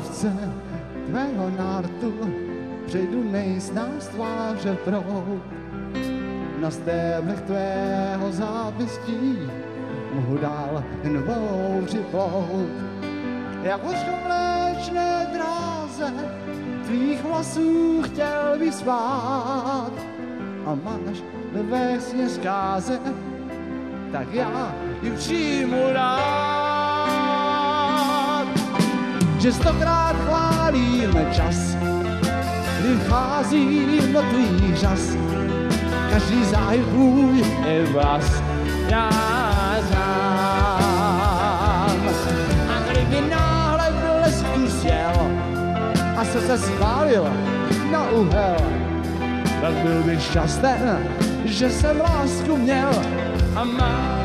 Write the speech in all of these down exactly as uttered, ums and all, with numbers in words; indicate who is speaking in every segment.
Speaker 1: lavce tvého nártu přejdu nejsnáz tváře proud. Na stéblech tvého zápěstí mohu dál jen bouři plout. Jak hořko mléčné dráze tvých vlasů chtěl bych spát a máš ve vesně zkáze, tak já ji přijmu rád. Že stokrát chválíme čas, kdy vcházím do tvých žas, každý záhyb tvůj je vás já znám. A kdyby náhle blesk tu sjel a srdce spálil na úhel, tak byl bych šťasten, že jsem lásku měl a mám.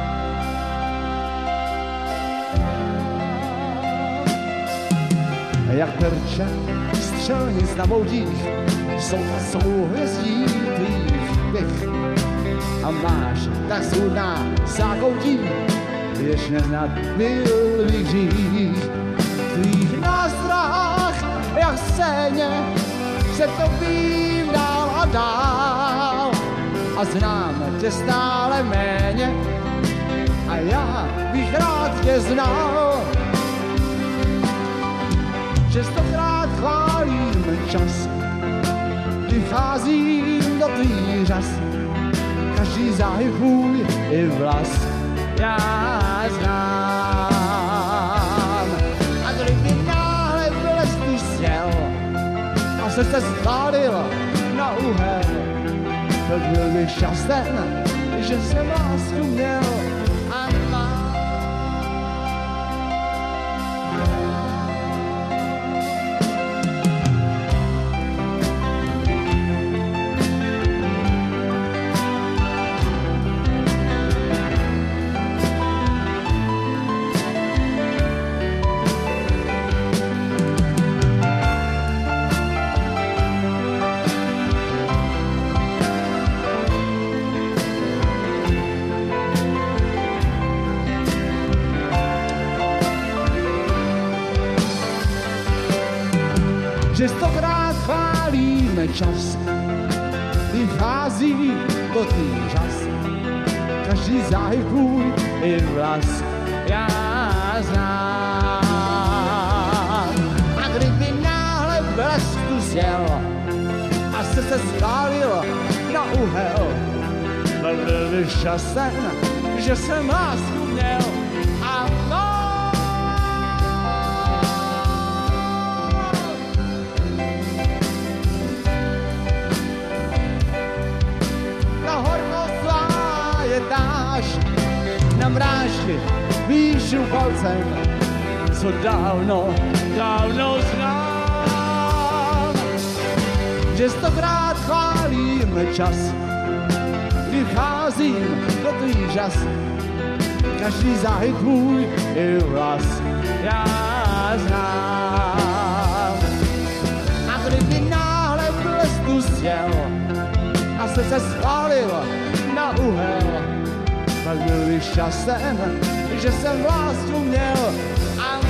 Speaker 1: Jak terče střelnic na boudích jsou a souhvězdí tvých bych. A máš tak svůdná zákoutí, jež neznat byl bych hřích. Tvých nástrahách, jak scéně, se tobím dál a dál. A znám tě stále méně, a já bych rád tě znal. Že stokrát chválím čas, kdy vcházím do tvých řas, každý záhyb tvůj i vlas já znám. A kdyby náhle blesk tu sjel a srdce spálil na úhel, tak byl bych šťasten, že jsem lásku měl a mám. Že stokrát chválíme čas, kdy vchází do tvých žas, každý záhyb tvůj i vlas já znám. A kdyby náhle blesk tu sjel a srdce spálil na úhel, tak byl bych šťasten, že jsem lásku měl a mám. Na mráži píšu palcem, co dávno, dávno znám. Že stokrát chválíme čas, kdy vcházím do tvých žas, každý záhyb tvůj i vlas já znám. A kdyby náhle blesk tu sjel a srdce spálil na úhel, tak byl bych šťasten, že jsem lásku měl a